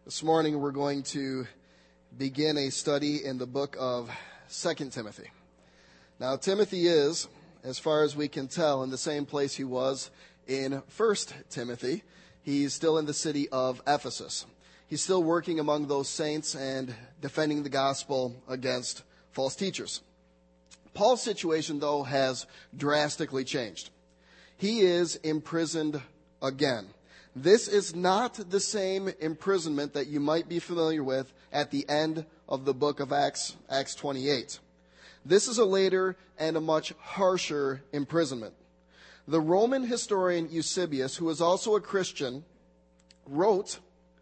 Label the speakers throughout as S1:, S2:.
S1: This morning we're going to begin a study in the book of 2 Timothy. Now, Timothy is, as far as we can tell, in the same place he was in 1 Timothy. He's still in the city of Ephesus. He's still working among those saints and defending the gospel against false teachers. Paul's situation, though, has drastically changed. He is imprisoned again. This is not the same imprisonment that you might be familiar with at the end of the book of Acts 28. This is a later and a much harsher imprisonment. The Roman historian Eusebius, who was also a Christian, wrote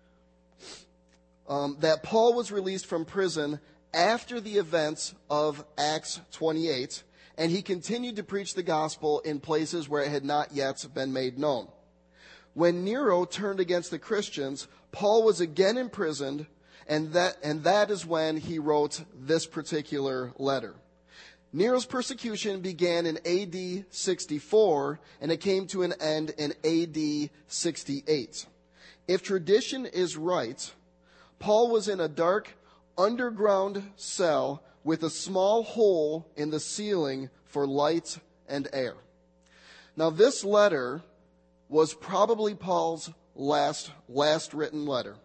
S1: that Paul was released from prison after the events of Acts 28, and he continued to preach the gospel in places where it had not yet been made known. When Nero turned against the Christians, Paul was again imprisoned, and that is when he wrote this particular letter. Nero's persecution began in AD 64, and it came to an end in AD 68. If tradition is right, Paul was in a dark underground cell with a small hole in the ceiling for light and air. Now, this letter was probably Paul's last written letter,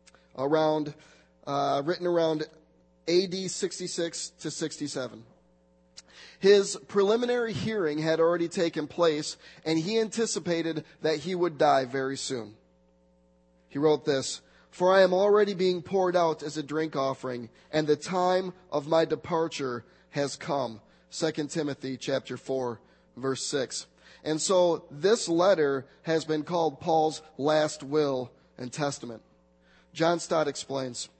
S1: written around AD 66 to 67. His preliminary hearing had already taken place, and he anticipated that he would die very soon. He wrote this: "For I am already being poured out as a drink offering, and the time of my departure has come." 2 Timothy chapter 4, verse 6. And so this letter has been called Paul's last will and testament. John Stott explains,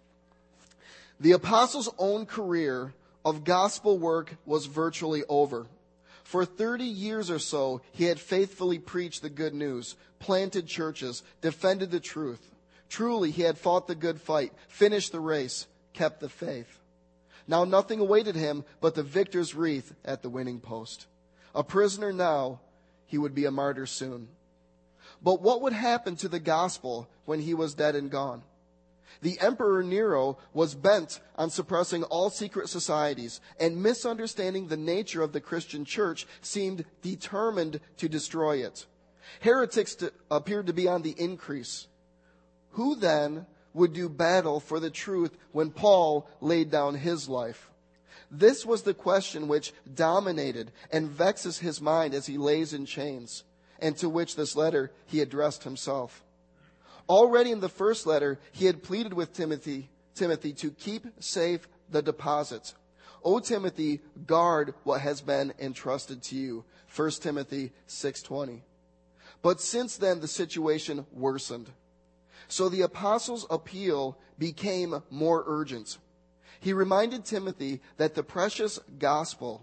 S1: "The apostle's own career of gospel work was virtually over. For 30 years or so, he had faithfully preached the good news, planted churches, defended the truth. Truly, he had fought the good fight, finished the race, kept the faith. Now nothing awaited him but the victor's wreath at the winning post. A prisoner now, he would be a martyr soon. But what would happen to the gospel when he was dead and gone? The Emperor Nero was bent on suppressing all secret societies, and misunderstanding the nature of the Christian church, seemed determined to destroy it. Heretics appeared to be on the increase. Who then would do battle for the truth when Paul laid down his life? This was the question which dominated and vexes his mind as he lays in chains, and to which this letter he addressed himself. Already in the first letter, he had pleaded with Timothy to keep safe the deposit. O Timothy, guard what has been entrusted to you. 1 Timothy 6:20. But since then, the situation worsened. So the apostle's appeal became more urgent. He reminded Timothy that the precious gospel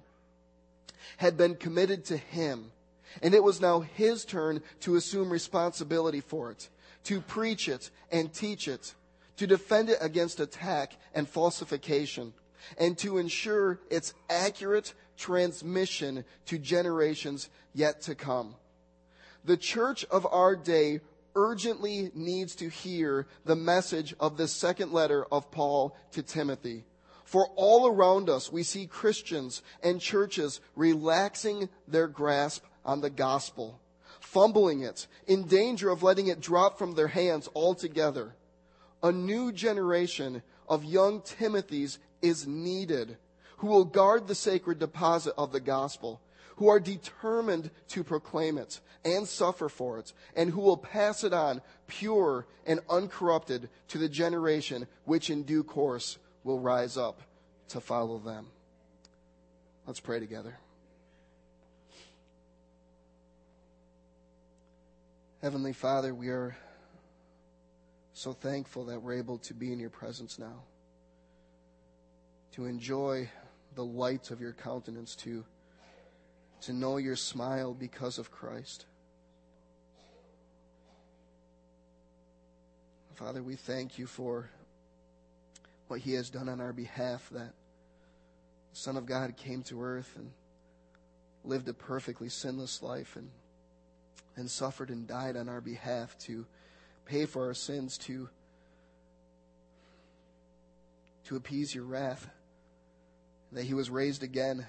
S1: had been committed to him, and it was now his turn to assume responsibility for it, to preach it and teach it, to defend it against attack and falsification, and to ensure its accurate transmission to generations yet to come. The church of our day urgently needs to hear the message of the second letter of Paul to Timothy. For all around us, we see Christians and churches relaxing their grasp on the gospel, fumbling it, in danger of letting it drop from their hands altogether. A new generation of young Timothys is needed, who will guard the sacred deposit of the gospel, who are determined to proclaim it and suffer for it, and who will pass it on pure and uncorrupted to the generation which in due course will rise up to follow them." Let's pray together. Heavenly Father, we are so thankful that we're able to be in your presence now, to enjoy the light of your countenance, to know your smile because of Christ. Father, we thank you for what he has done on our behalf, that the Son of God came to earth and lived a perfectly sinless life and suffered and died on our behalf to pay for our sins, to to appease your wrath, that he was raised again.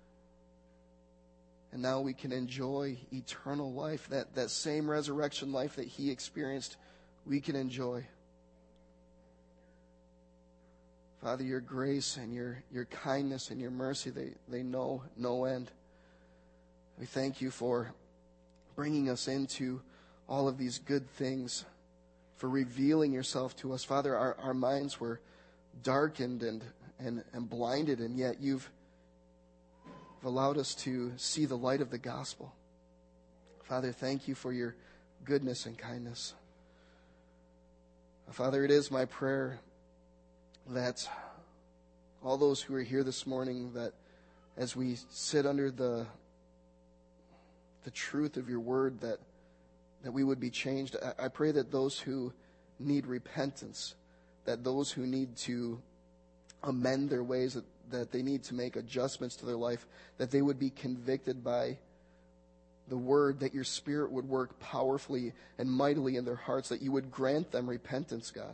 S1: And now we can enjoy eternal life, that same resurrection life that he experienced, we can enjoy. Father, your grace and your kindness and your mercy, they know no end. We thank you for bringing us into all of these good things, for revealing yourself to us. Father, our minds were darkened and blinded, and yet you've allowed us to see the light of the gospel. Father, thank you for your goodness and kindness. Father, it is my prayer that all those who are here this morning, that as we sit under the truth of your word, that we would be changed. I pray that those who need repentance, that those who need to amend their ways, that they need to make adjustments to their life, that they would be convicted by the word, that your Spirit would work powerfully and mightily in their hearts, that you would grant them repentance, God.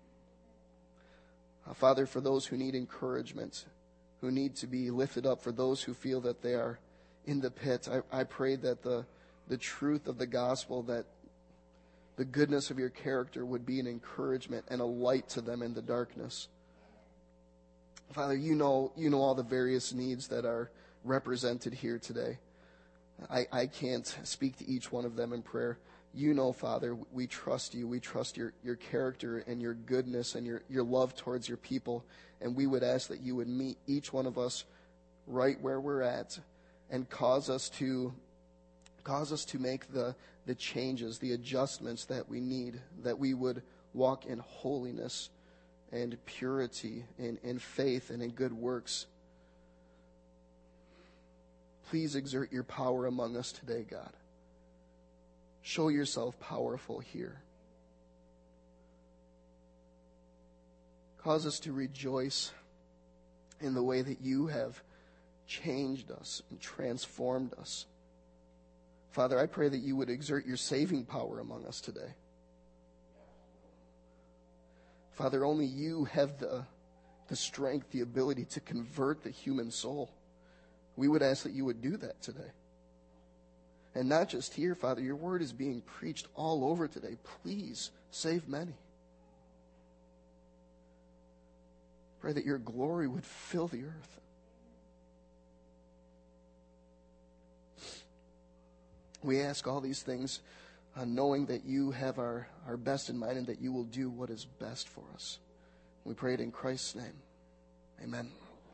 S1: Father, for those who need encouragement, who need to be lifted up, for those who feel that they are in the pit, I pray that the truth of the gospel, that the goodness of your character would be an encouragement and a light to them in the darkness. Father, you know all the various needs that are represented here today. I can't speak to each one of them in prayer. You know, Father, we trust you. We trust your character and your goodness and your love towards your people. And we would ask that you would meet each one of us right where we're at and cause us to make the changes, the adjustments that we need, that we would walk in holiness and purity, in faith and in good works. Please exert your power among us today, God. Show yourself powerful here. Cause us to rejoice in the way that you have changed us and transformed us. Father, I pray that you would exert your saving power among us today. Father, only you have the strength, the ability to convert the human soul. We would ask that you would do that today. And not just here, Father, your word is being preached all over today. Please save many. Pray that your glory would fill the earth. We ask all these things knowing that you have our best in mind and that you will do what is best for us. We pray it in Christ's name. Amen.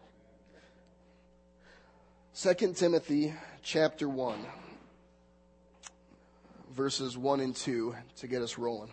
S1: 2 Timothy chapter 1, verses 1 and 2 to get us rolling.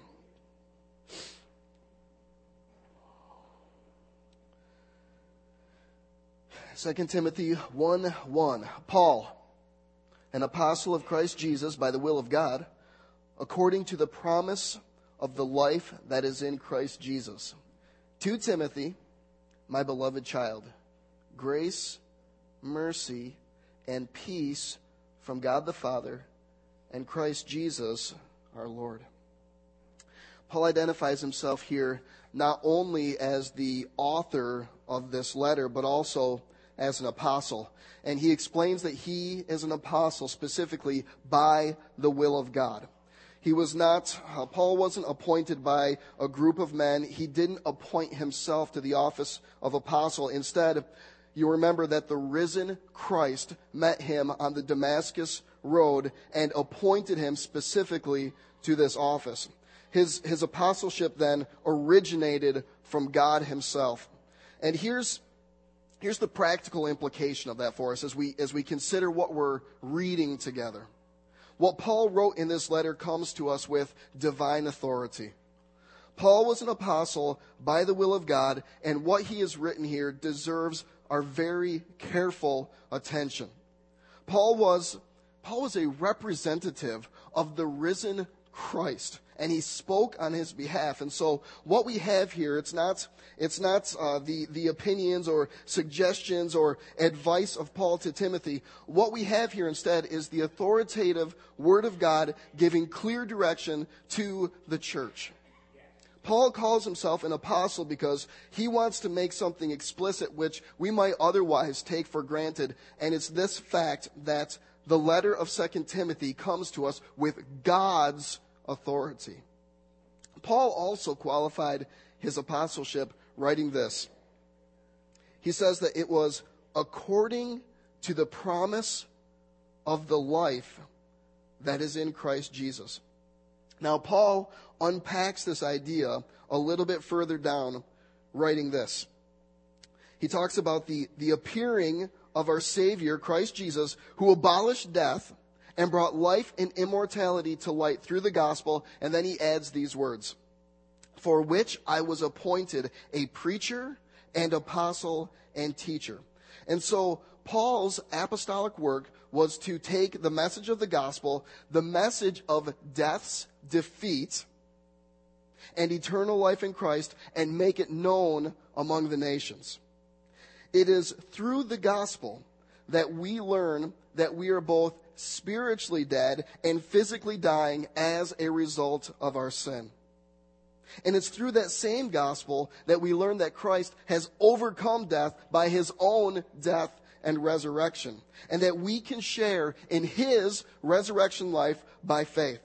S1: Second Timothy 1:1. Paul, an apostle of Christ Jesus by the will of God, according to the promise of the life that is in Christ Jesus. To Timothy, my beloved child, grace, mercy, and peace from God the Father and Christ Jesus our Lord. Paul identifies himself here not only as the author of this letter, but also as an apostle. And he explains that he is an apostle specifically by the will of God. Paul wasn't appointed by a group of men. He didn't appoint himself to the office of apostle. Instead, you remember that the risen Christ met him on the Damascus road and appointed him specifically to this office. His apostleship then originated from God himself. And here's the practical implication of that for us as we consider what we're reading together. What Paul wrote in this letter comes to us with divine authority. Paul was an apostle by the will of God, and what he has written here deserves our very careful attention. Paul was a representative of the risen Christ, and he spoke on his behalf. And so what we have here, it's not the opinions or suggestions or advice of Paul to Timothy. What we have here instead is the authoritative Word of God giving clear direction to the church. Paul calls himself an apostle because he wants to make something explicit which we might otherwise take for granted, and it's this fact that the letter of 2 Timothy comes to us with God's authority. Paul also qualified his apostleship writing this. He says that it was according to the promise of the life that is in Christ Jesus. Now, Paul unpacks this idea a little bit further down, writing this. He talks about the appearing of our Savior, Christ Jesus, who abolished death and brought life and immortality to light through the gospel. And then he adds these words, for which I was appointed a preacher and apostle and teacher. And so Paul's apostolic work was to take the message of the gospel, the message of death's defeat and eternal life in Christ, and make it known among the nations. It is through the gospel that we learn that we are both spiritually dead and physically dying as a result of our sin. And it's through that same gospel that we learn that Christ has overcome death by his own death and resurrection, and that we can share in his resurrection life by faith.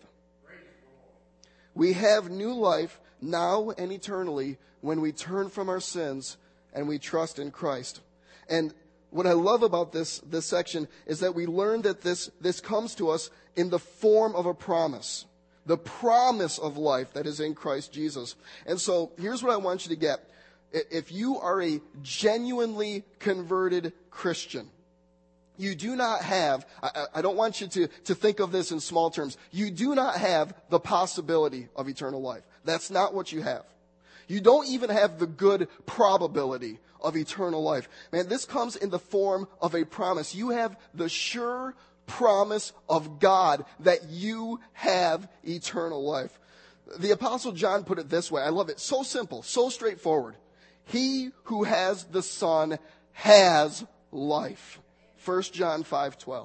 S1: We have new life now and eternally when we turn from our sins and we trust in Christ. And what I love about this section is that we learn that this comes to us in the form of a promise. The promise of life that is in Christ Jesus. And so here's what I want you to get. If you are a genuinely converted Christian, you do not have, I don't want you to think of this in small terms. You do not have the possibility of eternal life. That's not what you have. You don't even have the good probability of eternal life. Man, this comes in the form of a promise. You have the sure promise of God that you have eternal life. The Apostle John put it this way. I love it. So simple, so straightforward. He who has the Son has life. 1 John 5:12.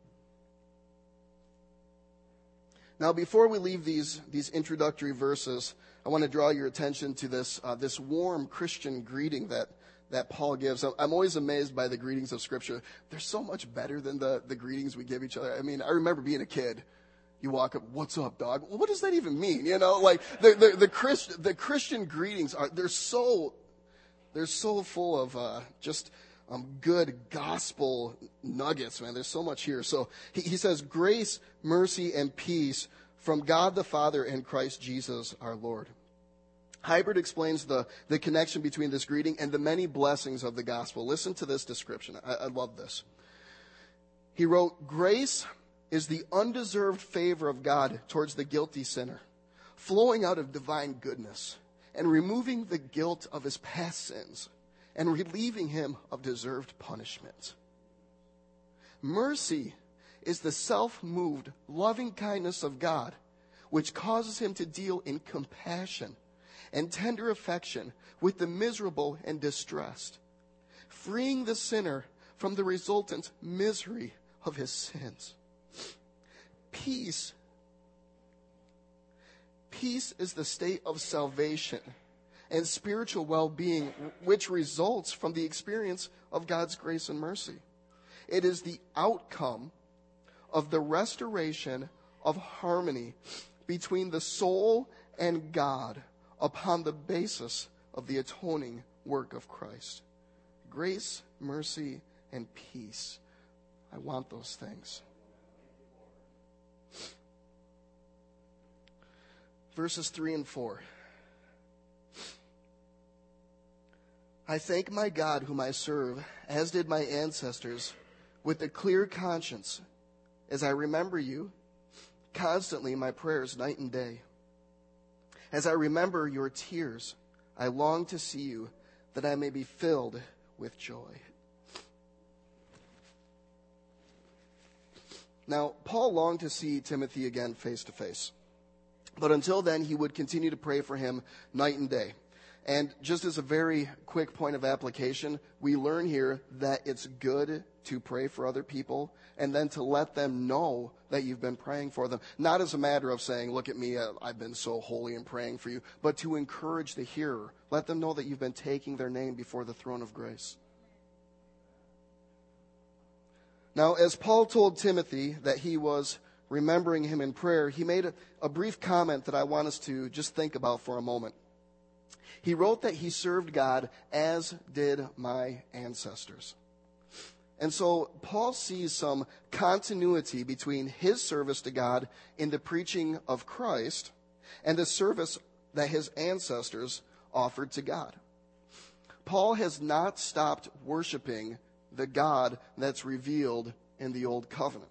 S1: Now, before we leave these introductory verses, I want to draw your attention to this warm Christian greeting that Paul gives. I'm always amazed by the greetings of Scripture. They're so much better than the greetings we give each other. I mean, I remember being a kid. You walk up, what's up, dog? Well, what does that even mean? You know, like the Christian greetings they're so full of just good gospel nuggets, man. There's so much here. So he says, grace, mercy, and peace from God the Father and Christ Jesus our Lord. Hybrid explains the connection between this greeting and the many blessings of the gospel. Listen to this description. I love this. He wrote, grace is the undeserved favor of God towards the guilty sinner, flowing out of divine goodness and removing the guilt of his past sins and relieving him of deserved punishment. Mercy is the self-moved loving kindness of God, which causes him to deal in compassion and tender affection with the miserable and distressed, freeing the sinner from the resultant misery of his sins. Peace is the state of salvation and spiritual well-being which results from the experience of God's grace and mercy. It is the outcome of the restoration of harmony between the soul and God upon the basis of the atoning work of Christ. Grace, mercy, and peace. I want those things. Verses 3 and 4. I thank my God whom I serve, as did my ancestors, with a clear conscience, as I remember you constantly in my prayers night and day. As I remember your tears, I long to see you, that I may be filled with joy. Now, Paul longed to see Timothy again face to face. But until then, he would continue to pray for him night and day. And just as a very quick point of application, we learn here that it's good to pray for other people and then to let them know that you've been praying for them. Not as a matter of saying, look at me, I've been so holy in praying for you, but to encourage the hearer. Let them know that you've been taking their name before the throne of grace. Now, as Paul told Timothy that he was remembering him in prayer, he made a brief comment that I want us to just think about for a moment. He wrote that he served God as did my ancestors. And so Paul sees some continuity between his service to God in the preaching of Christ and the service that his ancestors offered to God. Paul has not stopped worshiping the God that's revealed in the Old Covenant.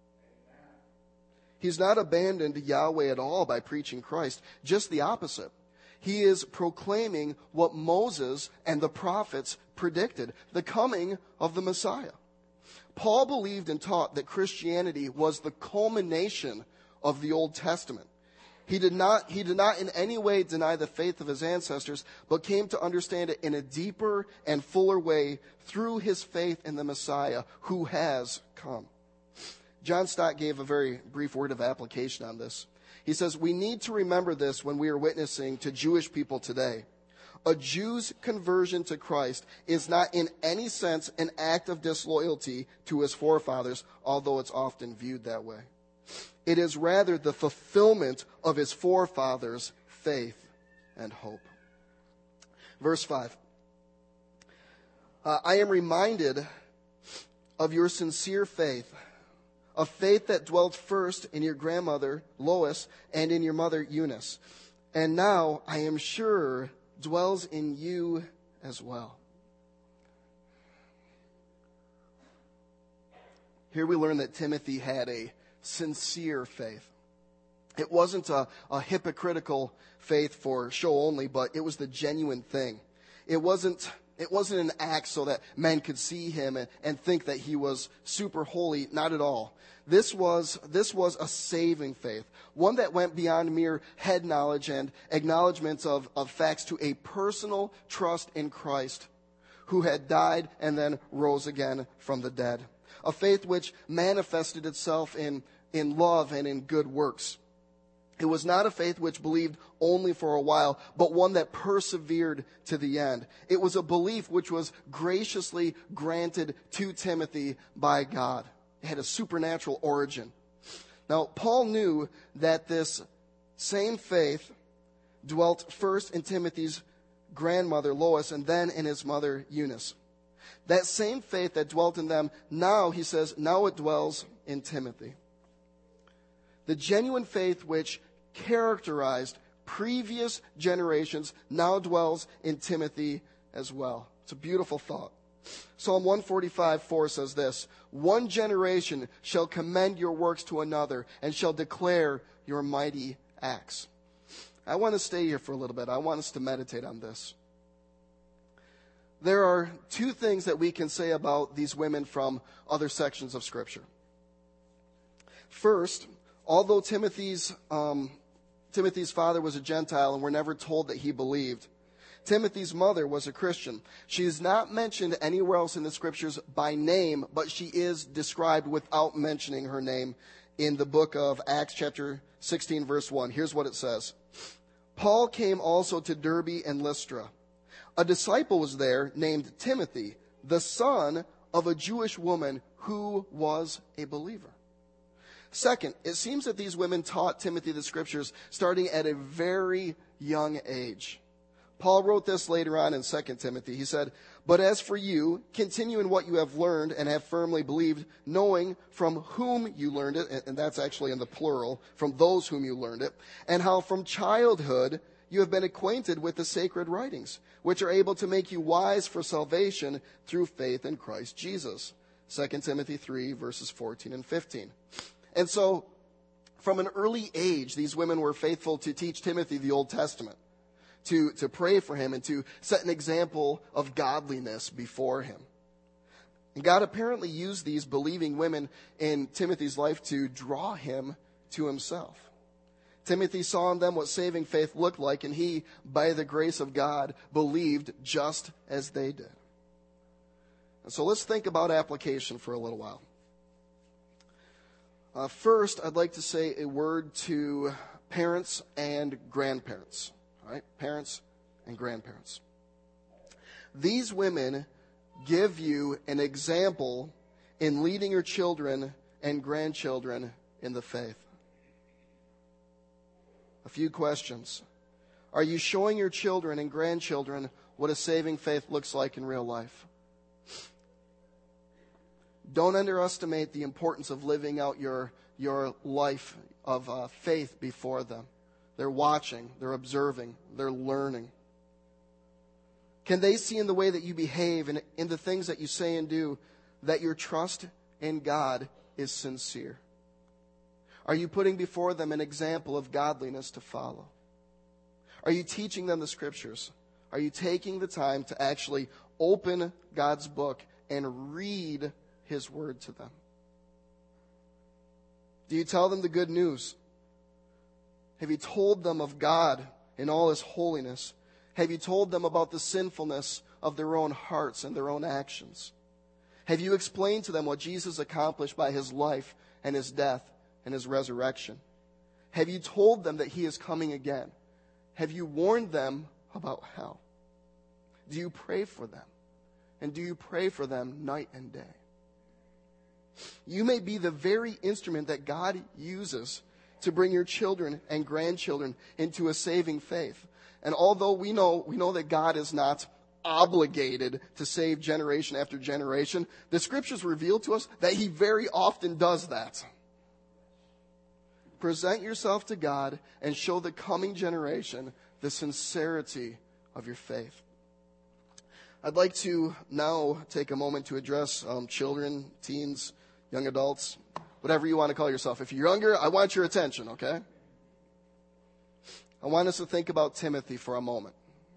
S1: He's not abandoned Yahweh at all by preaching Christ, just the opposite. He is proclaiming what Moses and the prophets predicted, the coming of the Messiah. Paul believed and taught that Christianity was the culmination of the Old Testament. He did not in any way deny the faith of his ancestors, but came to understand it in a deeper and fuller way through his faith in the Messiah who has come. John Stott gave a very brief word of application on this. He says, we need to remember this when we are witnessing to Jewish people today. A Jew's conversion to Christ is not in any sense an act of disloyalty to his forefathers, although it's often viewed that way. It is rather the fulfillment of his forefathers' faith and hope. Verse 5. I am reminded of your sincere faith, a faith that dwelt first in your grandmother, Lois, and in your mother, Eunice, and now, I am sure, dwells in you as well. Here we learn that Timothy had a sincere faith. It wasn't a hypocritical faith for show only, but it was the genuine thing. It wasn't an act so that men could see him and think that he was super holy. Not at all. This was a saving faith, one that went beyond mere head knowledge and acknowledgments of facts to a personal trust in Christ, who had died and then rose again from the dead. A faith which manifested itself in love and in good works. It was not a faith which believed only for a while, but one that persevered to the end. It was a belief which was graciously granted to Timothy by God. It had a supernatural origin. Now, Paul knew that this same faith dwelt first in Timothy's grandmother, Lois, and then in his mother, Eunice. That same faith that dwelt in them, now, he says, now it dwells in Timothy. The genuine faith which characterized previous generations now dwells in Timothy as well. It's a beautiful thought. Psalm 145:4 says this, one generation shall commend your works to another and shall declare your mighty acts. I want to stay here for a little bit. I want us to meditate on this. There are two things that we can say about these women from other sections of Scripture. First, although Timothy's father was a Gentile and we're never told that he believed, Timothy's mother was a Christian. She is not mentioned anywhere else in the Scriptures by name, but she is described without mentioning her name in the book of Acts chapter 16, verse 1. Here's what it says. Paul came also to Derbe and Lystra. A disciple was there named Timothy, the son of a Jewish woman who was a believer. Second, it seems that these women taught Timothy the Scriptures starting at a very young age. Paul wrote this later on in 2 Timothy. He said, but as for you, continue in what you have learned and have firmly believed, knowing from whom you learned it, and that's actually in the plural, from those whom you learned it, and how from childhood you have been acquainted with the sacred writings, which are able to make you wise for salvation through faith in Christ Jesus. 2 Timothy 3, verses 14 and 15. And so, from an early age, these women were faithful to teach Timothy the Old Testament, to pray for him and to set an example of godliness before him. And God apparently used these believing women in Timothy's life to draw him to himself. Timothy saw in them what saving faith looked like, and he, by the grace of God, believed just as they did. And so let's think about application for a little while. First, I'd like to say a word to parents and grandparents. All right? Parents and grandparents. These women give you an example in leading your children and grandchildren in the faith. A few questions. Are you showing your children and grandchildren what a saving faith looks like in real life? Don't underestimate the importance of living out your life of faith before them. They're watching, they're observing, they're learning. Can they see in the way that you behave and in the things that you say and do that your trust in God is sincere? Are you putting before them an example of godliness to follow? Are you teaching them the Scriptures? Are you taking the time to actually open God's book and read His Word to them? Do you tell them the good news? Have you told them of God in all His holiness? Have you told them about the sinfulness of their own hearts and their own actions? Have you explained to them what Jesus accomplished by His life and His death and His resurrection? Have you told them that He is coming again? Have you warned them about hell? Do you pray for them? And do you pray for them night and day? You may be the very instrument that God uses to bring your children and grandchildren into a saving faith. And although we know that God is not obligated to save generation after generation, the Scriptures reveal to us that He very often does that. Present yourself to God and show the coming generation the sincerity of your faith. I'd like to now take a moment to address children, teens, young adults, whatever you want to call yourself. If you're younger, I want your attention, okay? I want us to think about Timothy for a moment.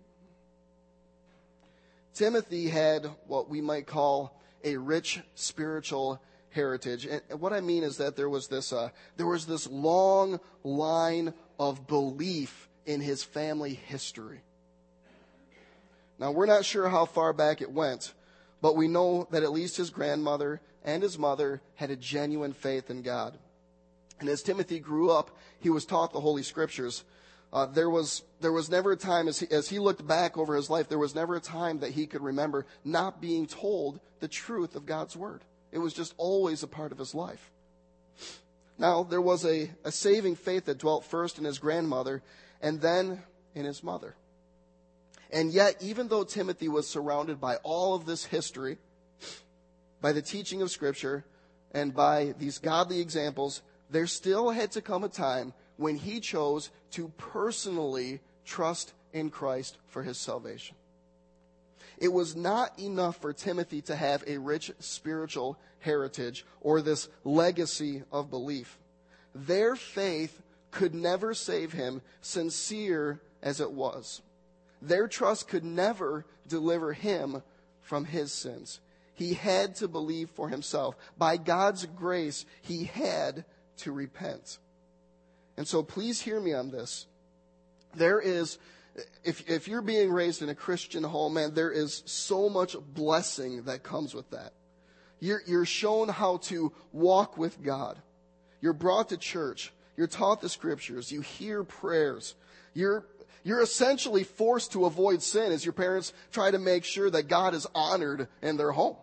S1: Timothy had what we might call a rich spiritual heritage. And what I mean is that there was this long line of belief in his family history. Now, we're not sure how far back it went, but we know that at least his grandmother and his mother had a genuine faith in God. And as Timothy grew up, he was taught the Holy Scriptures. There was never a time, as he looked back over his life, there was never a time that he could remember not being told the truth of God's Word. It was just always a part of his life. Now, there was a saving faith that dwelt first in his grandmother and then in his mother. And yet, even though Timothy was surrounded by all of this history, by the teaching of Scripture, and by these godly examples, there still had to come a time when he chose to personally trust in Christ for his salvation. It was not enough for Timothy to have a rich spiritual heritage or this legacy of belief. Their faith could never save him, sincere as it was. Their trust could never deliver him from his sins. He had to believe for himself. By God's grace, he had to repent. And so please hear me on this. There is, if you're being raised in a Christian home, man, there is so much blessing that comes with that. You're shown how to walk with God. You're brought to church. You're taught the Scriptures. You hear prayers. You're essentially forced to avoid sin as your parents try to make sure that God is honored in their home.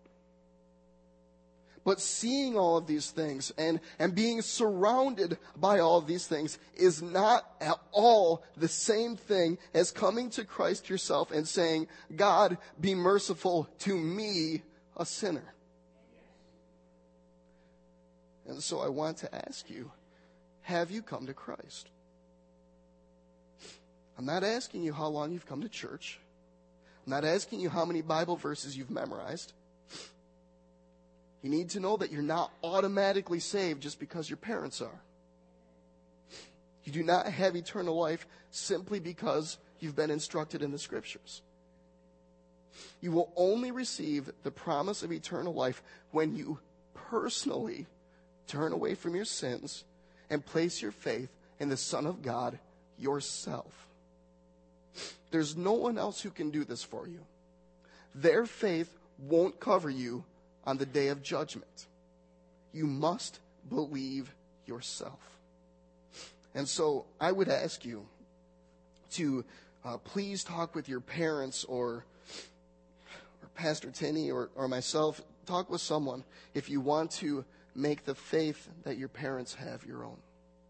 S1: But seeing all of these things and being surrounded by all of these things is not at all the same thing as coming to Christ yourself and saying, God, be merciful to me, a sinner. And so I want to ask you, have you come to Christ? I'm not asking you how long you've come to church. I'm not asking you how many Bible verses you've memorized. You need to know that you're not automatically saved just because your parents are. You do not have eternal life simply because you've been instructed in the Scriptures. You will only receive the promise of eternal life when you personally turn away from your sins and place your faith and the Son of God yourself. There's no one else who can do this for you. Their faith won't cover you on the day of judgment. You must believe yourself. And so I would ask you to please talk with your parents or Pastor Tinney or myself. Talk with someone if you want to make the faith that your parents have your own.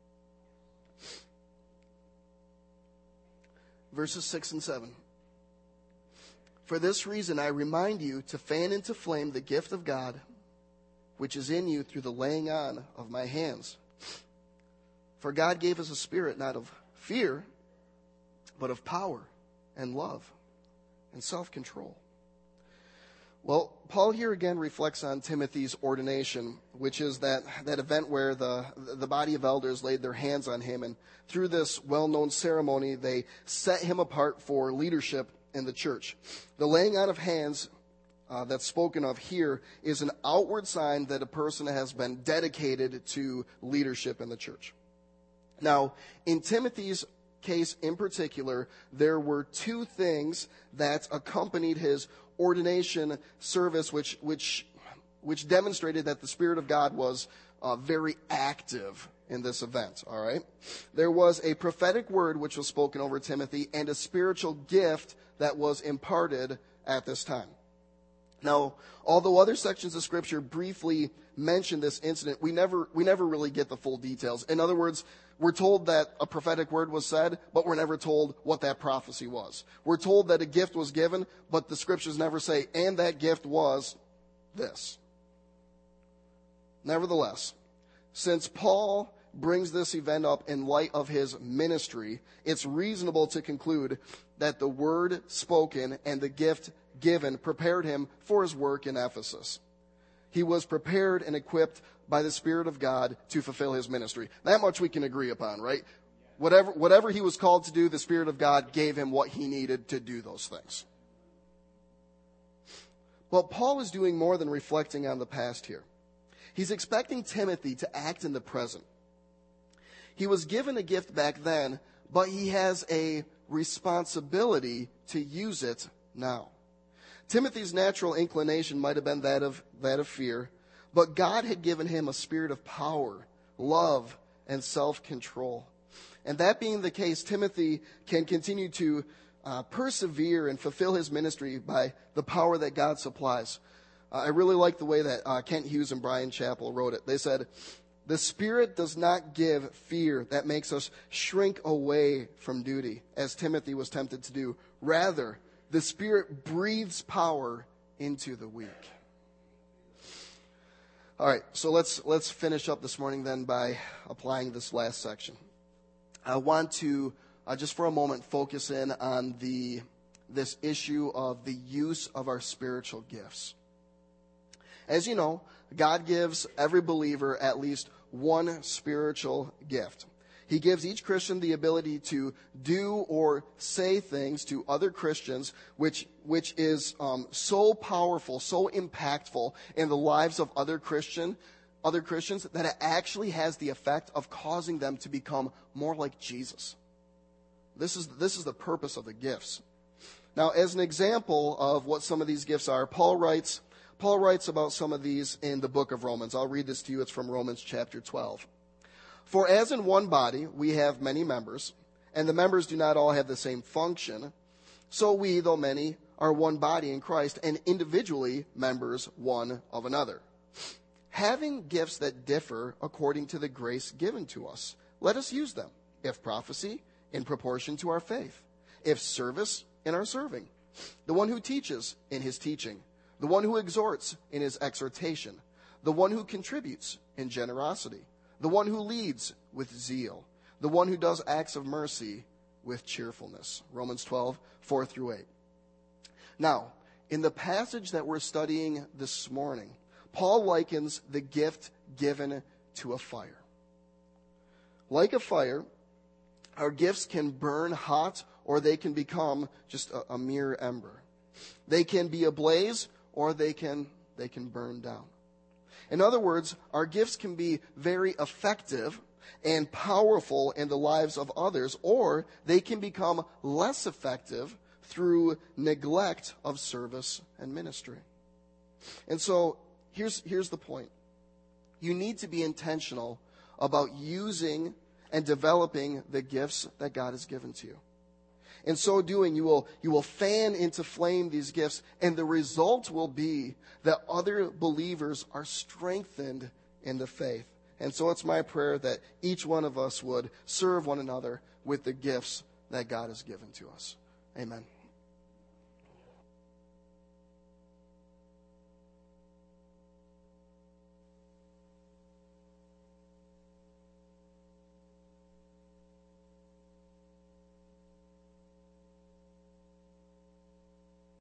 S1: Verses 6 and 7. For this reason I remind you to fan into flame the gift of God, which is in you through the laying on of my hands. For God gave us a spirit not of fear, but of power and love and self-control. Well, Paul here again reflects on Timothy's ordination, which is that event where the body of elders laid their hands on him, and through this well-known ceremony, they set him apart for leadership in the church. The laying on of hands that's spoken of here is an outward sign that a person has been dedicated to leadership in the church. Now, in Timothy's case in particular, there were two things that accompanied his ordination service, which demonstrated that the Spirit of God was very active in this event. All right, there was a prophetic word which was spoken over Timothy, and a spiritual gift that was imparted at this time. Now, although other sections of Scripture briefly mention this incident, we never really get the full details. In other words, we're told that a prophetic word was said, but we're never told what that prophecy was. We're told that a gift was given, but the Scriptures never say, and that gift was this. Nevertheless, since Paul brings this event up in light of his ministry, it's reasonable to conclude that the word spoken and the gift given prepared him for his work in Ephesus. He was prepared and equipped by the Spirit of God to fulfill his ministry. That much we can agree upon, right? Whatever he was called to do, the Spirit of God gave him what he needed to do those things. But Paul is doing more than reflecting on the past here. He's expecting Timothy to act in the present. He was given a gift back then, but he has a responsibility to use it now. Timothy's natural inclination might have been that of fear, but God had given him a spirit of power, love, and self-control. And that being the case, Timothy can continue to persevere and fulfill his ministry by the power that God supplies. I really like the way that Kent Hughes and Brian Chappell wrote it. They said, "The Spirit does not give fear that makes us shrink away from duty, as Timothy was tempted to do. Rather, the Spirit breathes power into the weak." All right, so let's finish up this morning then by applying this last section. I want to, just for a moment, focus in on this issue of the use of our spiritual gifts. As you know, God gives every believer at least one spiritual gift. He gives each Christian the ability to do or say things to other Christians, which is so powerful, so impactful in the lives of other Christians, that it actually has the effect of causing them to become more like Jesus. This is the purpose of the gifts. Now, as an example of what some of these gifts are, Paul writes about some of these in the book of Romans. I'll read this to you. It's from Romans chapter 12. "For as in one body we have many members, and the members do not all have the same function, so we, though many, are one body in Christ, and individually members one of another. Having gifts that differ according to the grace given to us, let us use them. If prophecy, in proportion to our faith. If service, in our serving. The one who teaches, in his teaching. The one who exhorts, in his exhortation. The one who contributes, in generosity. The one who leads, with zeal. The one who does acts of mercy, with cheerfulness." Romans 12, 4 through 8. Now, in the passage that we're studying this morning, Paul likens the gift given to a fire. Like a fire, our gifts can burn hot, or they can become just a mere ember. They can be ablaze, or they can burn down. In other words, our gifts can be very effective, and powerful in the lives of others, or they can become less effective through neglect of service and ministry. And so here's the point. You need to be intentional about using and developing the gifts that God has given to you. In so doing, you will fan into flame these gifts, and the result will be that other believers are strengthened in the faith. And so it's my prayer that each one of us would serve one another with the gifts that God has given to us. Amen.